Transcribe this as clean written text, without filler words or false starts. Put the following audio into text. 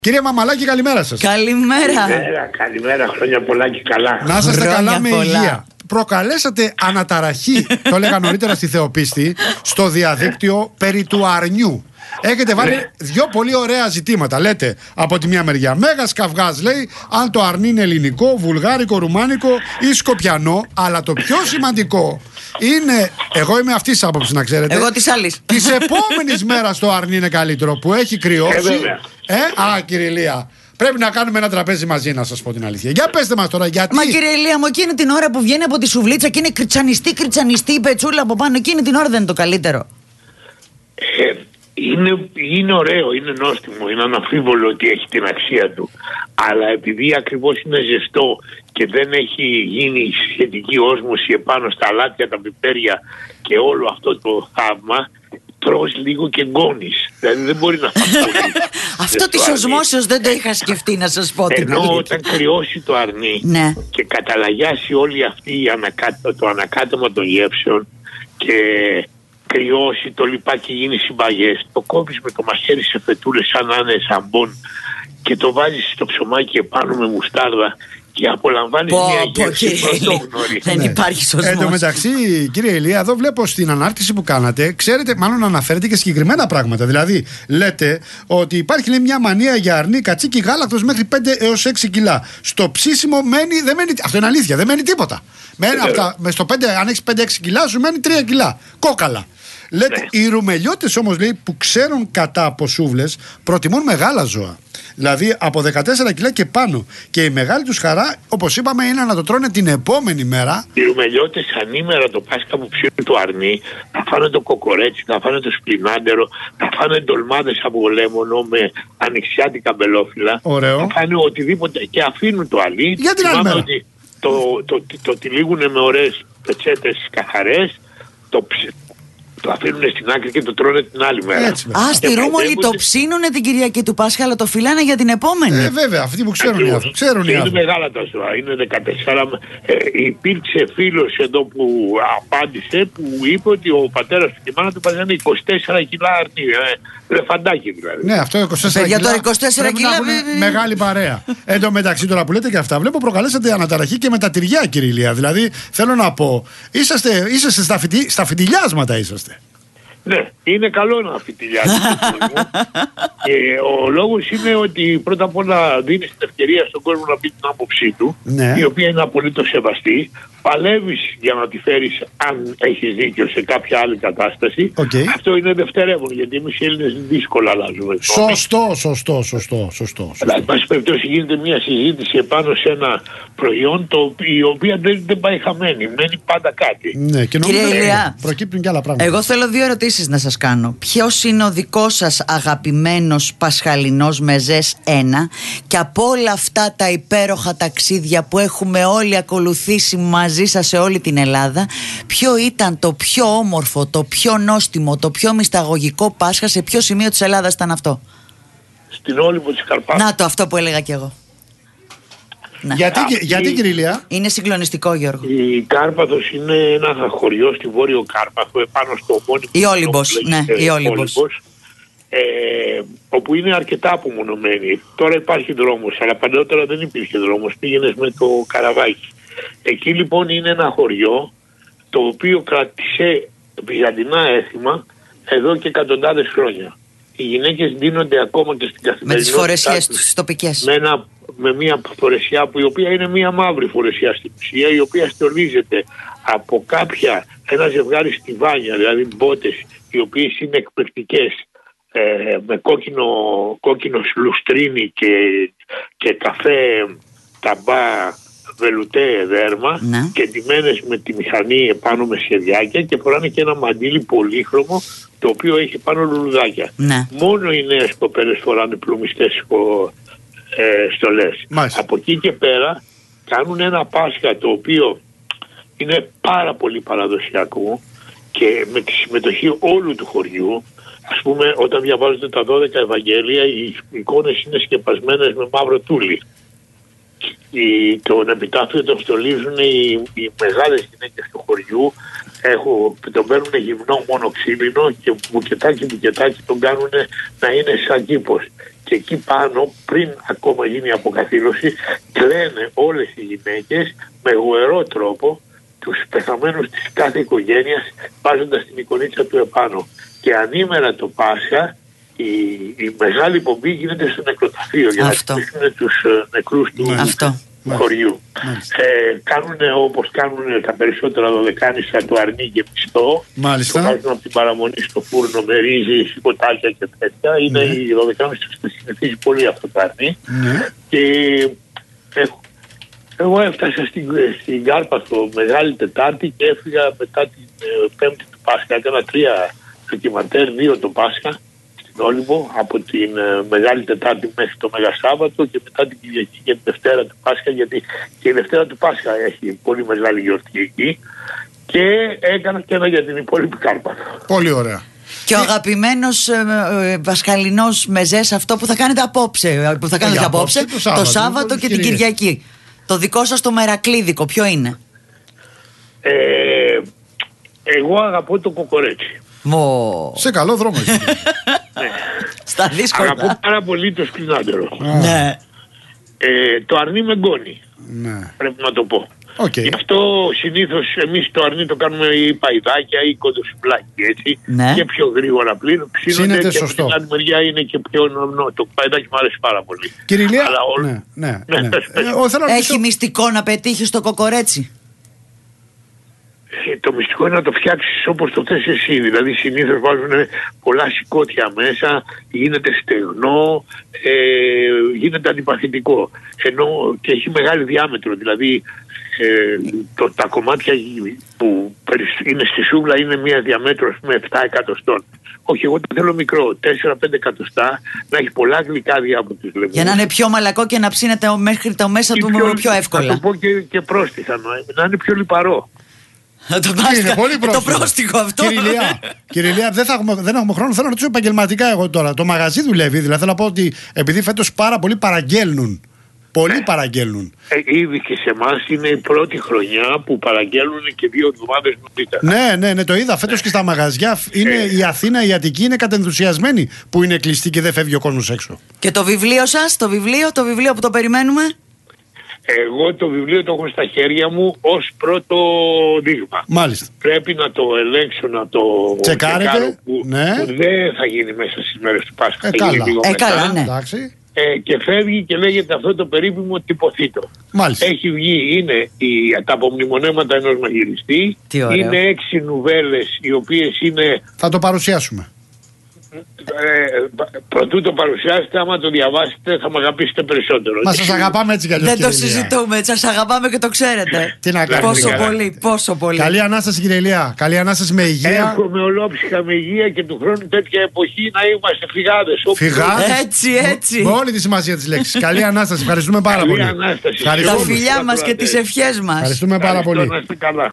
Κύριε Μαμαλάκη, καλημέρα σας. Καλημέρα. Καλημέρα, χρόνια πολλά και καλά. Να είστε καλά με πολλά. υγεία. Προκαλέσατε αναταραχή, το έλεγα νωρίτερα στη Θεοπίστη, στο διαδίκτυο περί του αρνιού. Έχετε βάλει δύο πολύ ωραία ζητήματα. Λέτε από τη μία μεριά Μέγας καυγάς, λέει, αν το αρνί είναι ελληνικό, βουλγάρικο, ρουμάνικο ή σκοπιανό. Αλλά το πιο σημαντικό είναι, εγώ είμαι αυτής της άποψης, να ξέρετε. Εγώ της άλλης. Της επόμενης μέρας το αρνί είναι καλύτερο, που έχει κρυώσει. Κύριε Ηλία, πρέπει να κάνουμε ένα τραπέζι μαζί, να σας πω την αλήθεια. Για πέστε μας τώρα, γιατί. Μα κύριε Ηλία μου, εκείνη την ώρα που βγαίνει από τη σουβλίτσα και είναι κριτσανιστή η πετσούλα από πάνω, εκείνη την ώρα δεν είναι το καλύτερο? Είναι ωραίο, είναι νόστιμο, είναι αναμφίβολο ότι έχει την αξία του. Αλλά επειδή ακριβώς είναι ζεστό και δεν έχει γίνει σχετική όσμωση επάνω στα αλάτια, τα πιπέρια και όλο αυτό το θαύμα, τρως λίγο και γκώνεις. Δηλαδή δεν μπορεί να φας πολύ. Αυτό της οσμώσεως δεν το είχα σκεφτεί, να σας πω την αλήθεια. Ενώ όταν κρυώσει το αρνί, ναι, και καταλαγιάσει όλη αυτή το ανακάτεμα των γεύσεων και κρυώσει το λοιπά και γίνει συμπαγές, το κόβεις με το μαχαίρι σε φετούλες σαν να είναι σαμπόν και το βάζεις στο ψωμάκι επάνω με μουστάρδα και απολαμβάνεις μια γεύση πρωτόγνωρη. Δεν υπάρχει σωσμός. Εν τω μεταξύ, κύριε Ηλία, εδώ βλέπω στην ανάρτηση που κάνατε, ξέρετε, μάλλον αναφέρετε και συγκεκριμένα πράγματα. Δηλαδή, λέτε ότι υπάρχει, λέει, μια μανία για αρνί, κατσίκι, γάλακτος μέχρι 5 έως 6 κιλά. Στο ψήσιμο δεν μένει. Αυτό είναι αλήθεια, δεν μένει τίποτα. Στο 5, αν έχεις 5-6 κιλά, σου μένει 3 κιλά. Κόκαλα. Λέτε, οι ρουμελιώτες όμως, λέει, που ξέρουν κατά από σούβλες, προτιμούν μεγάλα ζώα. Δηλαδή από 14 κιλά και πάνω. Και η μεγάλη τους χαρά, όπως είπαμε, είναι να το τρώνε την επόμενη μέρα. Οι ρουμελιώτες ανήμερα το Πάσχα που ψήνουν το αρνί, θα φάνε το κοκορέτσι, θα φάνε το σπλινάντερο, θα φάνε ντολμάδες από λέμονο με ανοιξιάτικα μπελόφυλλα. Ωραίο. Θα φάνε οτιδήποτε και αφήνουν το αλί. Για την άλλη μέρα. Ότι το τυλίγουνε με ωραίες πετσέτες καθαρές, το αφήνουν στην άκρη και το τρώνε την άλλη μέρα. Στη Ρούμολη το ψήνουνε την Κυριακή του Πάσχα, αλλά το φυλάνε για την επόμενη. Βέβαια, αυτοί που ξέρουν οι άνθρωποι. Είναι μεγάλα τα ζώα. Είναι 14. Υπήρξε φίλος εδώ που απάντησε, που είπε ότι ο πατέρας του και η μάνα του παζάνε 24 κιλά αρνί. Λεφαντάκι δηλαδή. Ναι, αυτό 24 για κιλά. το 24 κιλά. Μεγάλη παρέα. Εν τω μεταξύ, τώρα που λέτε και αυτά, βλέπω προκαλέσατε αναταραχή και με τα τυριά, κύριε Ηλία. Δηλαδή, θέλω να πω, είσαστε στα φιτιλιάσματα είσαστε. Ναι, είναι καλό να φιτιλιάζει. Και ο λόγος είναι ότι πρώτα απ' όλα δίνεις την ευκαιρία στον κόσμο να πει την άποψή του, ναι, η οποία είναι απολύτως σεβαστή. Παλεύεις για να τη φέρεις, αν έχεις δίκιο, σε κάποια άλλη κατάσταση. Αυτό είναι δευτερεύον, γιατί εμείς οι Έλληνες δύσκολα αλλάζουμε. Σωστό. Αλλά, εν πάση περιπτώσει, γίνεται μια συζήτηση επάνω σε ένα προϊόν η οποία δεν πάει χαμένη. Μένει πάντα κάτι. Ναι, και κύριε Ηλία, προκύπτουν και άλλα πράγματα. Εγώ θέλω δύο ερωτήσεις να σας κάνω. Ποιος είναι ο δικός σας αγαπημένος πασχαλινός μεζές 1, και από όλα αυτά τα υπέροχα ταξίδια που έχουμε όλοι ακολουθήσει μαζί σας σε όλη την Ελλάδα, ποιο ήταν το πιο όμορφο, το πιο νόστιμο, το πιο μυσταγωγικό Πάσχα, σε ποιο σημείο της Ελλάδας ήταν αυτό? Στην Όλυμπο της Καρπάθος. Να το, αυτό που έλεγα κι εγώ. Γιατί, κύριε Ηλία? Είναι συγκλονιστικό, Γιώργο. Η Κάρπαθος είναι ένα χωριό στη Βόρειο Κάρπαθο, επάνω στο ομώνυμο. Η Όλυμπος, ναι, η Όλυμπος. Όπου είναι αρκετά απομονωμένη. Τώρα υπάρχει δρόμος, αλλά παλαιότερα δεν υπήρχε δρόμος. Πήγαινες με το καραβάκι. Εκεί λοιπόν είναι ένα χωριό το οποίο κράτησε βυζαντινά έθιμα εδώ και εκατοντάδες χρόνια. Οι γυναίκες δίνονται ακόμα και στην καθημερινότητα. Με τις φορεσιές τους τοπικές. Με μια φορεσιά η οποία είναι μια μαύρη φορεσιά στην ουσία, η οποία στολίζεται από ένα ζευγάρι στιβάνια, δηλαδή μπότες, οι οποίες είναι εκπληκτικές, με κόκκινο λουστρίνι και καφέ ταμπά βελουτέ δέρμα, ναι, και ντυμένες με τη μηχανή επάνω με σχεδιάκια, και φοράνε και ένα μαντίλι πολύχρωμο το οποίο έχει πάνω λουλουδάκια. Ναι. Μόνο οι νέες κοπέλες φοράνε πλουμιστές στολές. Από εκεί και πέρα κάνουν ένα Πάσχα το οποίο είναι πάρα πολύ παραδοσιακό και με τη συμμετοχή όλου του χωριού. Ας πούμε, όταν διαβάζετε τα 12 Ευαγγέλια, οι εικόνες είναι σκεπασμένες με μαύρο τούλι. Τον επιτάφιο τον στολίζουν οι μεγάλες γυναίκες του χωριού, τον παίρνουν γυμνό μόνο ξύλινο και μπουκετάκι τον κάνουν να είναι σαν κήπος. και εκεί πάνω, πριν ακόμα γίνει η αποκαθήλωση, κλαίνε όλες οι γυναίκες με γοερό τρόπο τους πεθαμένους της κάθε οικογένειας, βάζοντας την εικονίτσα του επάνω. Και ανήμερα το Πάσχα η μεγάλη πομπή γίνεται στο νεκροταφείο για να θυμηθούν τους νεκρούς του χωριού. Κάνουν όπως κάνουν τα περισσότερα δωδεκάνησα του αρνί και πιστό. Μάλιστα. Το βάζουν από την παραμονή στο φούρνο με ρύζι, σηκωτάκια και τέτοια. Είναι οι δωδεκάνησα που συνηθίζει πολύ αυτό το αρνί. Και εγώ έφτασα στην Κάρπαθο Μεγάλη Τετάρτη και έφυγα μετά την Πέμπτη του Πάσχα. Έκανα 3 ντοκιμαντέρ, 2 το Πάσχα στην Όλυμπο, από την Μεγάλη Τετάρτη μέχρι το Μεγασάββατο και μετά την Κυριακή και τη Δευτέρα του Πάσχα, γιατί και η Δευτέρα του Πάσχα έχει πολύ μεγάλη γιορτή εκεί, και έκανα και ένα για την υπόλοιπη Κάρπαθο. Πολύ ωραία. Και ο αγαπημένος βασχαλινός μεζές, αυτό που θα κάνετε απόψε, που θα κάνετε απόψε, το Σάββατο και την Κυριακή. Το δικό σας το μερακλίδικο, ποιο είναι? Εγώ αγαπώ το κοκορέτσι. Σε καλό δρόμο. Στα δύσκολα. Αγαπώ πάρα πολύ το σκρινάντερο. Ναι. Το αρνί με γκώνει. Πρέπει να το πω. Γι' αυτό συνήθως εμείς το αρνί το κάνουμε ή παϊδάκια ή κοντοσουβλάκι, έτσι. Και πιο γρήγορα ψήνονται, και από την άλλη μεριά είναι και πιο νόμνο. Το παϊδάκι μου αρέσει πάρα πολύ. Κύριε Ηλία, έχει μυστικό να πετύχει το κοκορέτσι? Το μυστικό είναι να το φτιάξεις όπως το θες εσύ. Δηλαδή συνήθως βάζουν πολλά σηκώτια μέσα, γίνεται στεγνό, γίνεται αντιπαθητικό. Ενώ και έχει μεγάλη διάμετρο. Δηλαδή τα κομμάτια που είναι στη σούβλα είναι μία διαμέτρο με 7 εκατοστών. Όχι, εγώ το θέλω μικρό, 4-5 εκατοστά, να έχει πολλά γλυκά από τους λεμμούς. Για να είναι πιο μαλακό και να ψήνεται μέχρι το μέσα του πιο εύκολα. Να το πω και πρόστιχα, να είναι πιο λιπαρό. Είναι πολύ το πρόστιχο αυτό. Κύριε Ηλία, δεν έχουμε χρόνο. Θέλω να ρωτήσω επαγγελματικά εγώ τώρα. Το μαγαζί δουλεύει, δηλαδή θέλω να πω ότι επειδή φέτος πάρα πολλοί παραγγέλνουν. Πολλοί παραγγέλνουν. Ήδη και σε εμάς είναι η πρώτη χρονιά που παραγγέλνουν και 2 εβδομάδες νωρίτερα. Ναι, το είδα. Φέτος και στα μαγαζιά είναι η Αθήνα, η Αττική είναι κατενθουσιασμένη που είναι κλειστή και δεν φεύγει ο κόσμος έξω. Και το βιβλίο σας, το βιβλίο που το περιμένουμε? Εγώ το βιβλίο το έχω στα χέρια μου ως πρώτο δείγμα. Μάλιστα. Πρέπει να το ελέγξω, να το τσεκάρω που δεν θα γίνει μέσα στις μέρες του Πάσχα. Καλά, ναι. Και φεύγει και λέγεται αυτό το περίπημο τυποθήτο. Μάλιστα. Έχει βγει, είναι τα απομνημονέματα ενός μαγειριστή. Είναι 6 νουβέλες οι οποίες είναι... Θα το παρουσιάσουμε. Προτού το παρουσιάσετε, άμα το διαβάσετε θα με αγαπήσετε περισσότερο. Μα σας αγαπάμε έτσι κι αλλιώς. Δεν το συζητούμε, σας αγαπάμε και το ξέρετε. Τι να κάνουμε. Πόσο πολύ. Καλή Ανάσταση, κύριε Ηλία. Καλή Ανάσταση με υγεία. Εύχομαι ολόψυχα με υγεία και του χρόνου τέτοια εποχή να είμαστε φυγάδες. Έτσι. Με όλη τη σημασία της λέξης. Καλή Ανάσταση. Ευχαριστούμε πάρα πολύ. Τα φιλιά μας και τις ευχές μας. Ευχαριστούμε πάρα πολύ.